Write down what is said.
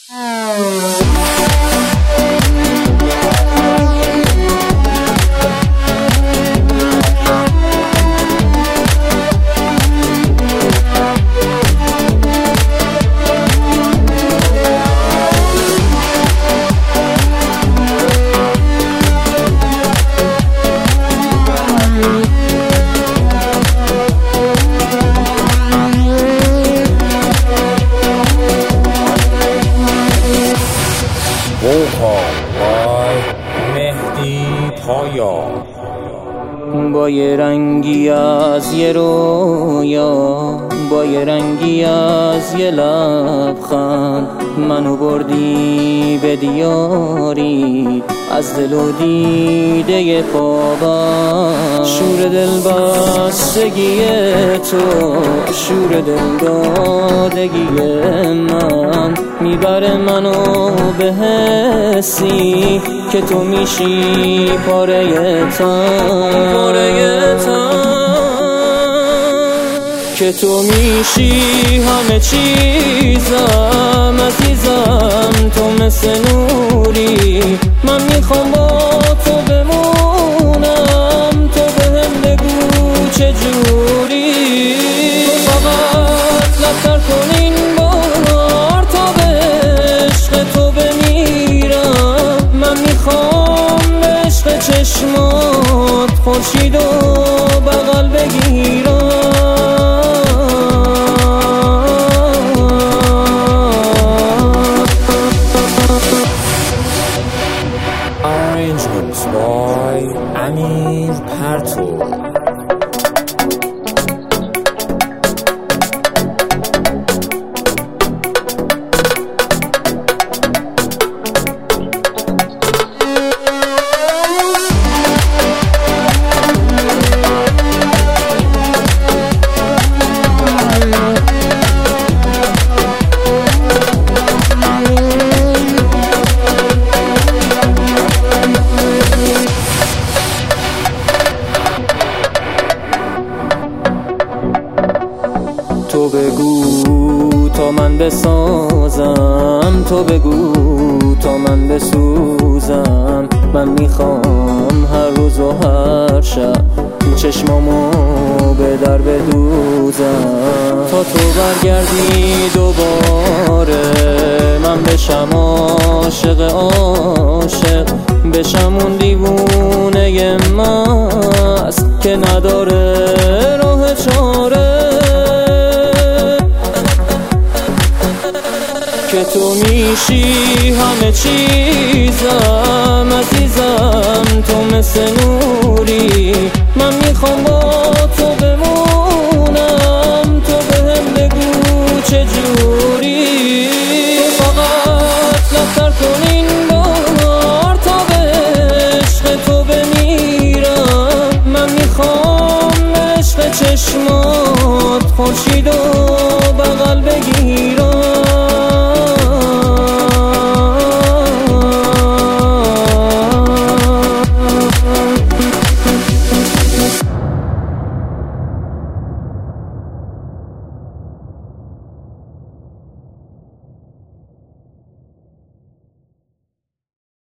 با یه رنگی از یه رویا، با یه رنگی از یه لبخند، منو بردی به دیاری از دل و دیده پابند. شور دل بستگی تو، شور دل دادگی من، میبره منو به حسی که تو میشی پاره تن، پاره تن، که تو میشی همه چیزم عزیزم. تو مثل نوری، من میخوام با تو بمونم، تو بهم بگو چجوری. تو فقط لبتر کن این بار تا به عشق تو بمیرم. من میخوام به عشق چشمات خورشید و بغل بگیرم. Arrangements by Amir Parto. تو بگو تا من بسازم، تو بگو تا من بسوزم. من میخوام هر روز و هر شب چشمامو به در بدوزم، تا تو برگردی دوباره من بشم عاشق عاشق، بشم اون دیوونه مست که نداره راه چاره. که تو میشی همه چیزم عزیزم. تو مثل نوری، من میخوام با تو بمونم، تو بهم بگو چجوری. تو فقط لبتر کن این بار تا به عشق تو بمیرم. من میخوام به عشق چشمات خورشید و